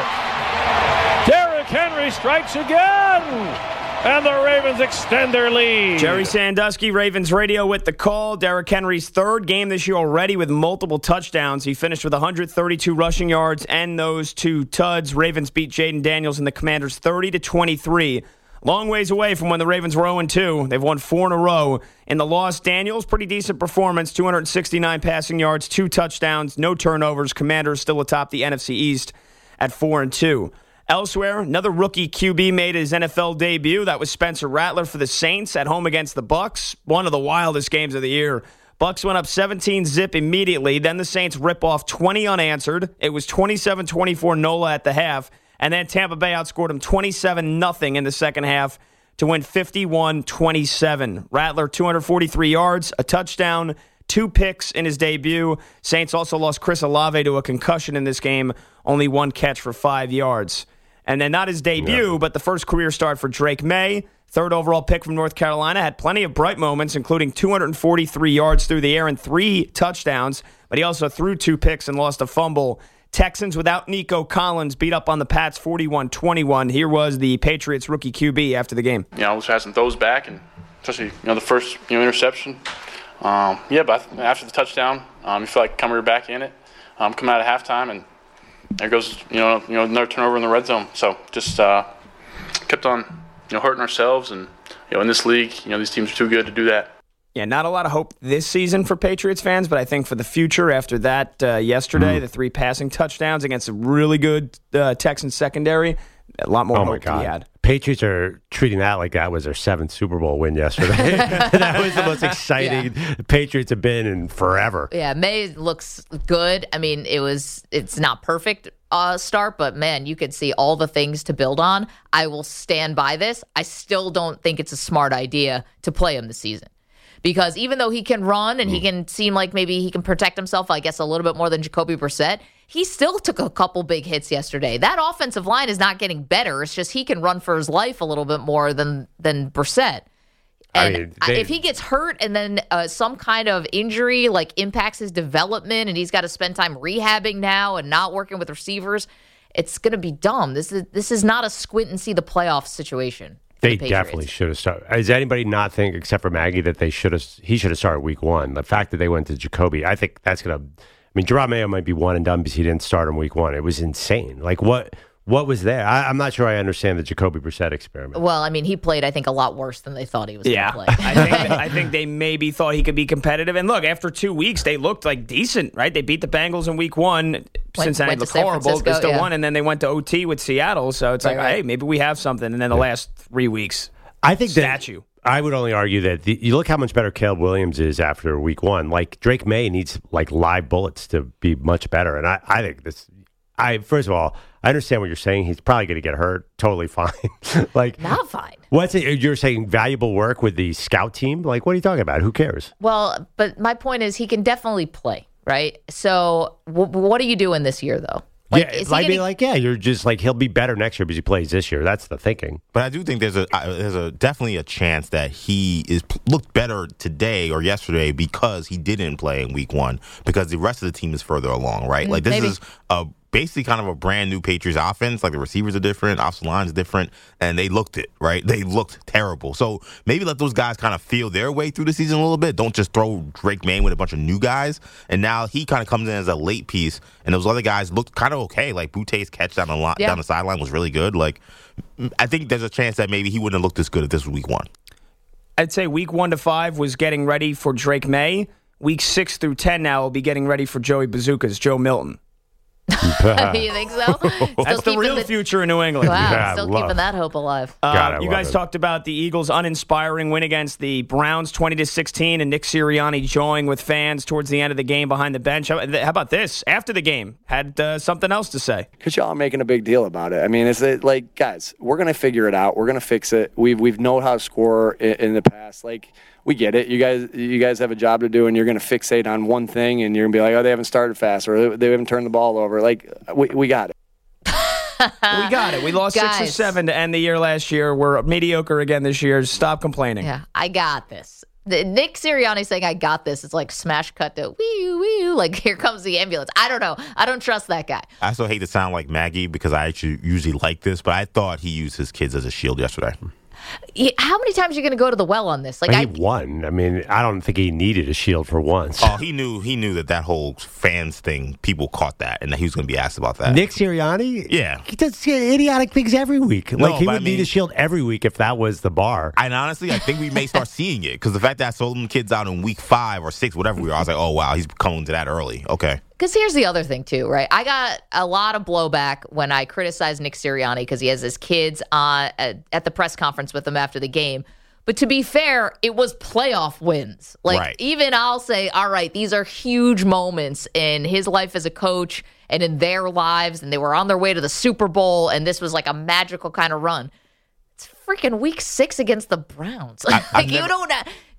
Derrick Henry strikes again. And the Ravens extend their lead.
Jerry Sandusky, Ravens Radio with the call. Derrick Henry's third game this year already with multiple touchdowns. He finished with one hundred thirty-two rushing yards and those two tuds. Ravens beat Jaden Daniels and the Commanders thirty to twenty-three. Long ways away from when the Ravens were oh and two. They've won four in a row. In the loss, Daniels, pretty decent performance. two hundred sixty-nine passing yards, two touchdowns, no turnovers. Commanders still atop the N F C East at four and two. Elsewhere, another rookie Q B made his N F L debut. That was Spencer Rattler for the Saints at home against the Bucs. One of the wildest games of the year. Bucs went up seventeen zip immediately. Then the Saints rip off twenty unanswered. It was twenty-seven twenty-four NOLA at the half. And then Tampa Bay outscored them twenty-seven nothing in the second half to win fifty-one twenty-seven. Rattler, two hundred forty-three yards, a touchdown, two picks in his debut. Saints also lost Chris Olave to a concussion in this game. Only one catch for five yards. And then not his debut, yeah. but the first career start for Drake May. Third overall pick from North Carolina. Had plenty of bright moments, including two hundred forty-three yards through the air and three touchdowns. But he also threw two picks and lost a fumble. Texans without Nico Collins beat up on the Pats forty-one twenty-one. Here was the Patriots rookie Q B after the game.
You know, I was had some throws back, and especially you know the first you know interception. Um, yeah, but after the touchdown, um, you feel like we were back in it. Um, coming out of halftime, and there goes you know you know another turnover in the red zone. So just uh, kept on you know hurting ourselves, and you know in this league, you know these teams are too good to do that.
Yeah, not a lot of hope this season for Patriots fans, but I think for the future after that uh, yesterday, mm. the three passing touchdowns against a really good uh, Texans secondary, a lot more
oh
hope
my God.
to be had.
Patriots are treating that like that was their seventh Super Bowl win yesterday. That was the most exciting yeah. the Patriots have been in forever.
Yeah, May looks good. I mean, it was it's not perfect uh, start, but man, you could see all the things to build on. I will stand by this. I still don't think it's a smart idea to play him this season. Because even though he can run and he can seem like maybe he can protect himself, I guess, a little bit more than Jacoby Brissett, he still took a couple big hits yesterday. That offensive line is not getting better. It's just he can run for his life a little bit more than, than Brissett. And
I mean, they,
if he gets hurt and then uh, some kind of injury like impacts his development and he's got to spend time rehabbing now and not working with receivers, it's going to be dumb. This is this is not a squint and see the playoff situation.
They
the
definitely should have started. Does anybody not think, except for Maggie, that they should have? He should have started week one. The fact that they went to Jacoby, I think that's going to. I mean, Jerome Mayo might be one and done because he didn't start him week one. It was insane. Like what? What was there? I, I'm not sure I understand the Jacoby Brissett experiment.
Well, I mean, he played, I think, a lot worse than they thought he was
yeah.
going to play.
I think I think they maybe thought he could be competitive. And look, after two weeks, they looked like decent, right? They beat the Bengals in week one. Went, Cincinnati
went
looked
San
horrible.
Francisco,
They still
yeah.
won, and then they went to O T with Seattle. So it's
right,
like,
right.
hey, maybe we have something. And then the yeah. last three weeks,
I think
statue.
That, I would only argue that the, you look how much better Caleb Williams is after week one. Like Drake May needs like live bullets to be much better. And I, I think this. I first of all, I understand what you're saying. He's probably going to get hurt. Totally fine. like
not fine.
What's it? You're saying valuable work with the scout team? Like what are you talking about? Who cares?
Well, but my point is he can definitely play, right? So w- what are you doing this year, though? Like,
yeah,
is
I
he
mean,
gonna...
like, yeah, you're just like he'll be better next year because he plays this year. That's the thinking.
But I do think there's a uh, there's a definitely a chance that he is looked better today or yesterday because he didn't play in week one because the rest of the team is further along, right?
Mm,
like this
maybe.
is a basically kind of a brand new Patriots offense. Like the receivers are different, offensive line is different, and they looked it, right? They looked terrible. So maybe let those guys kind of feel their way through the season a little bit. Don't just throw Drake May with a bunch of new guys. And now he kind of comes in as a late piece, and those other guys looked kind of okay. Like Boute's catch down the, line, yeah. down the sideline was really good. Like I think there's a chance that maybe he wouldn't have looked this good if this was week one.
I'd say week one to five was getting ready for Drake May. Week six through ten now will be getting ready for Joey Bazookas, Joe Milton.
You think so?
That's the real the... future in New England.
Wow, yeah, still love. keeping that hope alive.
Uh,
God,
you guys
it.
talked about the Eagles' uninspiring win against the Browns, twenty to sixteen, and Nick Sirianni joining with fans towards the end of the game behind the bench. How, how about this? After the game, had uh, something else to say.
Because y'all are making a big deal about it. I mean, it's like, guys, we're gonna figure it out. We're gonna fix it. We've we've known how to score in, in the past. Like. We get it. You guys you guys have a job to do, and you're going to fixate on one thing, and you're going to be like, oh, they haven't started fast, or they haven't turned the ball over. Like, we, we got it.
we got it. We lost
Guys.
six or seven to end the year last year. We're mediocre again this year. Stop complaining.
Yeah, I got this. The, Nick Sirianni saying, I got this. It's like smash cut to wee wee like here comes the ambulance. I don't know. I don't trust that guy.
I also hate to sound like Maggie because I actually usually like this, but I thought he used his kids as a shield yesterday.
How many times are you going to go to the well on this? Like
he
I
won. I mean, I don't think he needed a shield for once.
Oh, he knew he knew that that whole fans thing, people caught that, and that he was going to be asked about that.
Nick Sirianni?
Yeah.
He does idiotic things every week.
No,
like, he would
I mean,
need a shield every week if that was the bar.
And honestly, I think we may start seeing it, because the fact that I sold them kids out in week five or six, whatever we were, I was like, oh, wow, he's coming to that early. Okay.
Because here's the other thing, too, right? I got a lot of blowback when I criticized Nick Sirianni because he has his kids uh, at, at the press conference with him after the game. But to be fair, it was playoff wins. Like,
right.
Even I'll say, all right, these are huge moments in his life as a coach and in their lives, and they were on their way to the Super Bowl, and this was like a magical kind of run. It's freaking week six against the Browns.
I,
like,
never...
you don't...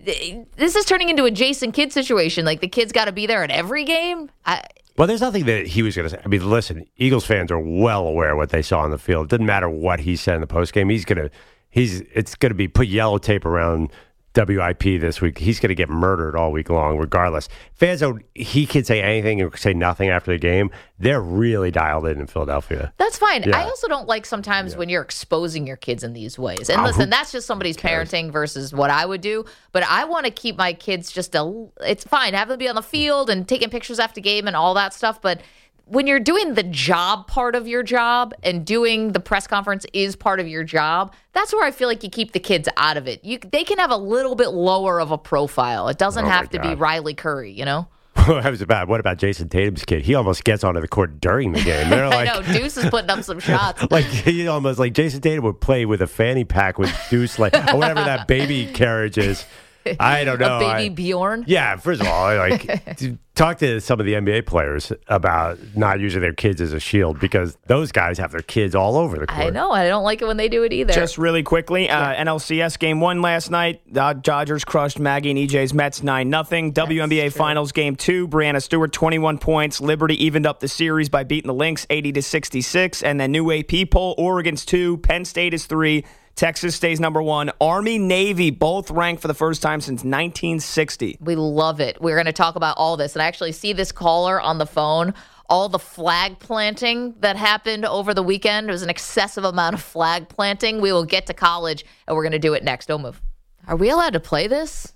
This is turning into a Jason Kidd situation. Like, the kid's got to be there at every game. I,
well, there's nothing that he was going to say. I mean, listen, Eagles fans are well aware of what they saw on the field. It doesn't matter what he said in the postgame. He's going to, he's, it's going to be put yellow tape around W I P this week. He's going to get murdered all week long, regardless. Fans don't, he can say anything or say nothing after the game. They're really dialed in in Philadelphia.
That's fine.
Yeah.
I also don't like sometimes yeah. when you're exposing your kids in these ways. And
oh,
listen, that's just somebody's parenting versus what I would do. But I want to keep my kids just a, it's fine. Have them be on the field and taking pictures after game and all that stuff. But when you're doing the job part of your job and doing the press conference is part of your job, that's where I feel like you keep the kids out of it. You, they can have a little bit lower of a profile. It doesn't
oh
have to
God.
be Riley Curry, you know?
That was bad. What about Jason Tatum's kid? He almost gets onto the court during the game. They're like,
I know. Deuce is putting up some shots.
Like, he almost like Jason Tatum would play with a fanny pack with Deuce, like, or whatever that baby carriage is. I don't know.
A baby
I,
Bjorn?
Yeah, first of all, I like talk to some of the N B A players about not using their kids as a shield because those guys have their kids all over the court.
I know. I don't like it when they do it either.
Just really quickly, uh, N L C S game one last night. The Dodgers crushed Maggie and E J's Mets nine nothing. W N B A Finals game two. Brianna Stewart, twenty-one points. Liberty evened up the series by beating the Lynx eighty to sixty-six. And then new A P poll, Oregon's two. Penn State is three. Texas stays number one. Army, Navy, both ranked for the first time since nineteen sixty.
We love it. We're going to talk about all this. And I actually see this caller on the phone. All the flag planting that happened over the weekend. It was an excessive amount of flag planting. We will get to college, and we're going to do it next. Don't move. Are we allowed to play this?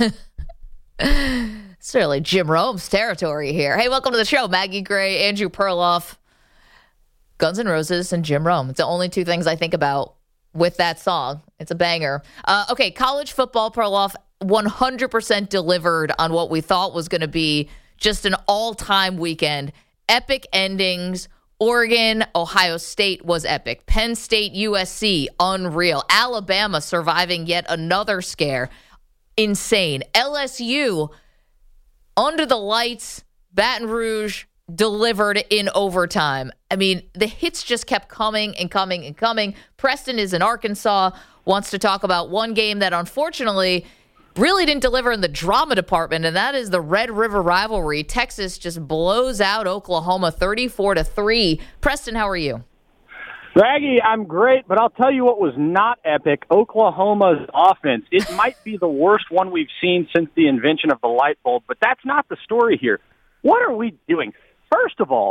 It's really Jim Rome's territory here. Hey, welcome to the show. Maggie Gray, Andrew Perloff, Guns N' Roses, and Jim Rome. It's the only two things I think about with that song. It's a banger. Uh, okay, college football, Perloff, one hundred percent delivered on what we thought was going to be just an all-time weekend. Epic endings. Oregon, Ohio State was epic. Penn State, U S C, unreal. Alabama surviving yet another scare. Insane. L S U, under the lights, Baton Rouge, delivered in overtime. I mean, the hits just kept coming and coming and coming. Preston is in Arkansas, wants to talk about one game that unfortunately really didn't deliver in the drama department, and that is the Red River rivalry. Texas just blows out Oklahoma thirty-four to three. Preston, how are you?
Raggy, I'm great, but I'll tell you what was not epic. Oklahoma's offense. It might be the worst one we've seen since the invention of the light bulb, but that's not the story here. What are we doing? First of all,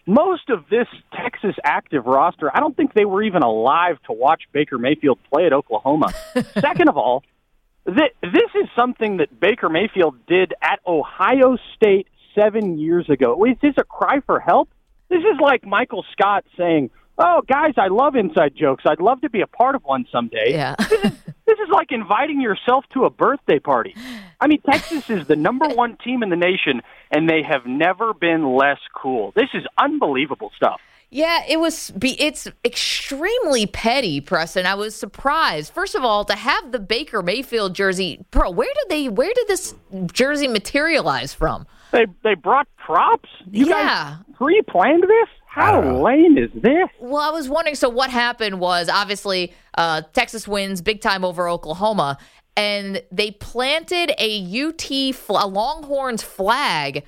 most of this Texas active roster, I don't think they were even alive to watch Baker Mayfield play at Oklahoma. Second of all, th- this is something that Baker Mayfield did at Ohio State seven years ago. Is this a cry for help? This is like Michael Scott saying, oh, guys, I love inside jokes. I'd love to be a part of one someday.
Yeah.
this, is, this is like inviting yourself to a birthday party. I mean, Texas is the number one team in the nation, and they have never been less cool. This is unbelievable stuff.
Yeah, it was. It's extremely petty, Preston. I was surprised. First of all, to have the Baker Mayfield jersey, bro. Where did they? Where did this jersey materialize from?
They they brought props. You
yeah.
guys pre-planned this? How lame is this?
Well, I was wondering. So what happened was obviously uh, Texas wins big time over Oklahoma, and they planted a U T fl- a Longhorns flag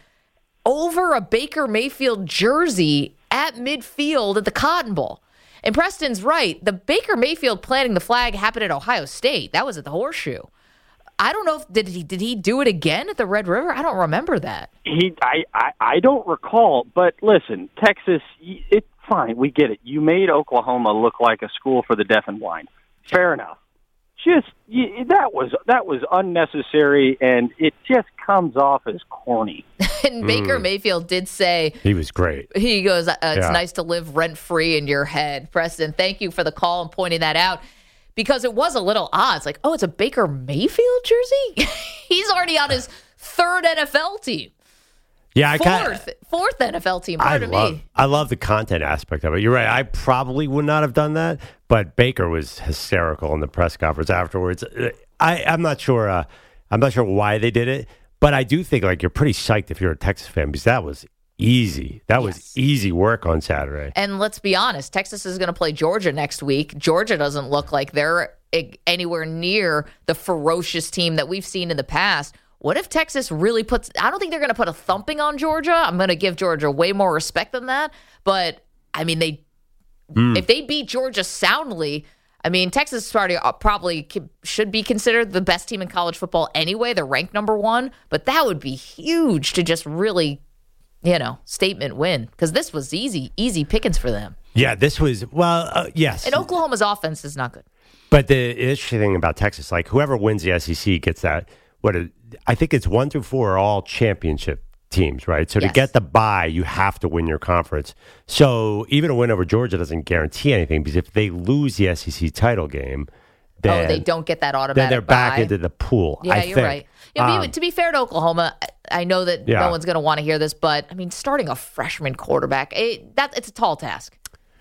over a Baker Mayfield jersey at midfield at the Cotton Bowl. And Preston's right. The Baker Mayfield planting the flag happened at Ohio State. That was at the Horseshoe. I don't know if did he did he do it again at the Red River? I don't remember that.
He, I, I, I don't recall. But listen, Texas, it's fine. We get it. You made Oklahoma look like a school for the deaf and blind. Fair enough. Just you, that was that was unnecessary, and it just comes off as corny.
And Baker
Mm.
Mayfield did say
He was great.
he goes, uh, "It's
Yeah.
nice to live rent free in your head." Preston, thank you for the call and pointing that out. Because it was a little odd. It's like, oh, it's a Baker Mayfield jersey? He's already on his third N F L team.
Yeah, I kind
Fourth, fourth N F L team.
I
Pardon
love,
me.
I love the content aspect of it. You're right. I probably would not have done that, but Baker was hysterical in the press conference afterwards. I, I'm not sure. Uh, I'm not sure why they did it, but I do think like you're pretty psyched if you're a Texas fan because that was easy. That was yes. easy work on Saturday.
And let's be honest, Texas is going to play Georgia next week. Georgia doesn't look like they're anywhere near the ferocious team that we've seen in the past. What if Texas really puts – I don't think they're going to put a thumping on Georgia. I'm going to give Georgia way more respect than that. But, I mean, they mm. if they beat Georgia soundly, I mean, Texas probably should be considered the best team in college football anyway. They're ranked number one. But that would be huge to just really, you know, statement win. Because this was easy, easy pickings for them.
Yeah, this was – well, uh, yes.
And Oklahoma's offense is not good.
But the interesting thing about Texas, like whoever wins the S E C gets that – what a, I think it's one through four are all championship teams, right? So yes. to get the bye, you have to win your conference. So even a win over Georgia doesn't guarantee anything because if they lose the S E C title game, then,
oh, they don't get that automatic
then they're back
bye.
into the pool.
Yeah,
I
you're
think.
right. You know,
um,
to be fair to Oklahoma, I know that
yeah.
no one's going to want to hear this, but I mean, starting a freshman quarterback, it, that it's a tall task.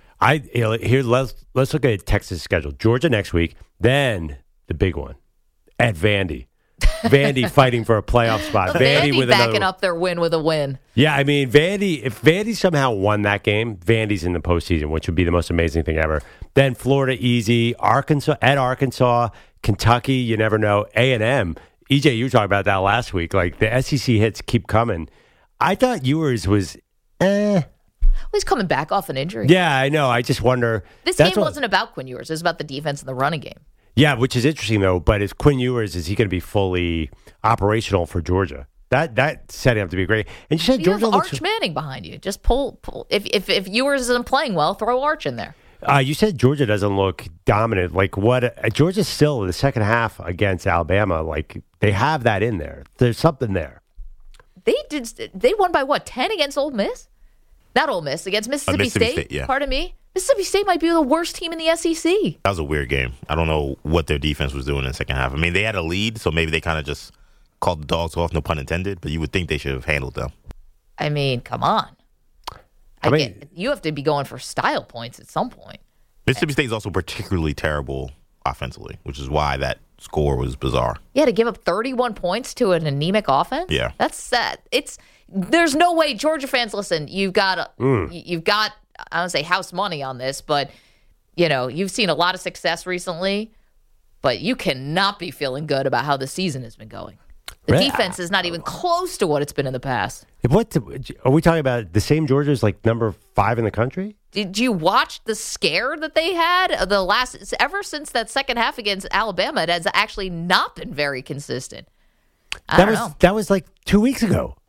I you know, here let's let's look at Texas' schedule. Georgia next week, then the big one at Vandy. Vandy fighting for a playoff spot.
Vandy,
Vandy with
backing
another,
up their win with a win.
Yeah, I mean, Vandy, if Vandy somehow won that game, Vandy's in the postseason, which would be the most amazing thing ever. Then Florida, easy. Arkansas, at Arkansas, Kentucky, you never know. A and M. E J, you were talking about that last week. Like, the S E C hits keep coming. I thought yours was, eh.
Well, he's coming back off an injury.
Yeah, I know. I just wonder.
This game what, wasn't about Quinn Ewers. It was about the defense and the running game.
Yeah, which is interesting, though. But is Quinn Ewers, is he going to be fully operational for Georgia? That that setting up to be great. And you said
you
Georgia
have
looks,
Arch Manning behind you. Just pull. pull. If, if, if Ewers isn't playing well, throw Arch in there.
Uh, you said Georgia doesn't look dominant. Like what? Uh, Georgia's still in the second half against Alabama. Like they have that in there. There's something there.
They did. They won by what? ten against Ole Miss? Not Ole Miss, against Mississippi,
uh, Mississippi
State.
State yeah.
Pardon me. Mississippi State might be the worst team in the S E C.
That was a weird game. I don't know what their defense was doing in the second half. I mean, they had a lead, so maybe they kind of just called the dogs off, no pun intended, but you would think they should have handled them.
I mean, come on. I, I mean, get, you have to be going for style points at some point.
Mississippi State is also particularly terrible offensively, which is why that score was bizarre.
Yeah, to give up thirty-one points to an anemic offense?
Yeah.
That's sad. It's there's no way, Georgia fans, listen, you've got mm. you've got I don't say house money on this, but you know, you've seen a lot of success recently, but you cannot be feeling good about how the season has been going. The
Right.
defense is not even close to what it's been in the past.
What are we talking about? The same Georgia is like number five in the country?
Did you watch the scare that they had? The last ever since that second half against Alabama, it has actually not been very consistent. I
that
don't
was
know.
that was like two weeks ago.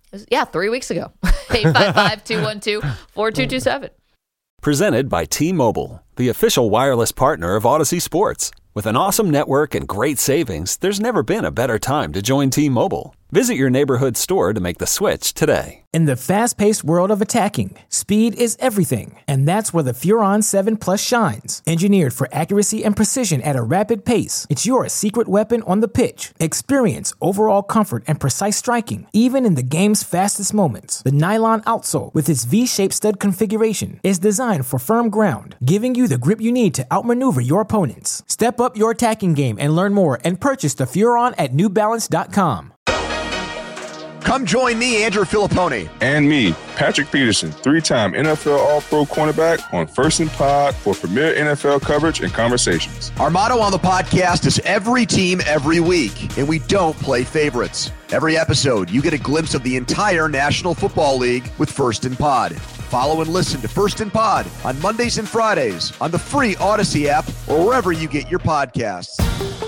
Yeah, three weeks ago. eight five five, two one two, four two two seven.
Presented by T-Mobile, the official wireless partner of Odyssey Sports. With an awesome network and great savings, there's never been a better time to join T-Mobile. Visit your neighborhood store to make the switch today.
In the fast-paced world of attacking, speed is everything, and that's where the Furon seven Plus shines. Engineered for accuracy and precision at a rapid pace, it's your secret weapon on the pitch. Experience overall comfort and precise striking, even in the game's fastest moments. The nylon outsole, with its V-shaped stud configuration, is designed for firm ground, giving you the grip you need to outmaneuver your opponents. Step up your attacking game and learn more and purchase the Furon at new balance dot com.
Come join me, Andrew Filippone.
And me, Patrick Peterson, three-time N F L All-Pro cornerback on First and Pod for premier N F L coverage and conversations.
Our motto on the podcast is every team, every week, and we don't play favorites. Every episode, you get a glimpse of the entire National Football League with First and Pod. Follow and listen to First and Pod on Mondays and Fridays on the free Odyssey app or wherever you get your podcasts.